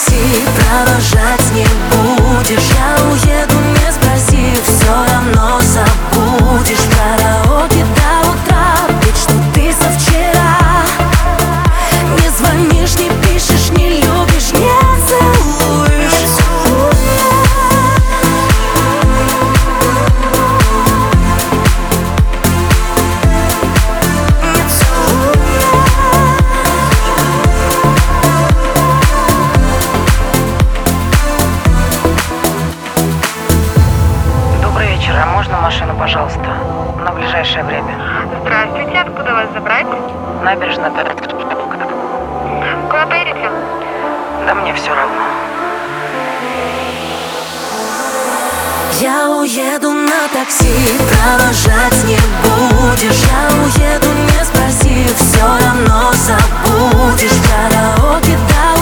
такси, провожать не будешь. Я уеду, не спросив, все равно забудешь. Караоке до утра, ведь что ты со вчера. Не звонишь, не пишешь, не любишь, не целуешь. А можно машину, пожалуйста, на ближайшее время? Здравствуйте, откуда вас забрать? Набережная. Куда поедете? Да мне все равно. Я уеду на такси, провожать не будешь. Я уеду, не спросив, все равно забудешь. Караоке до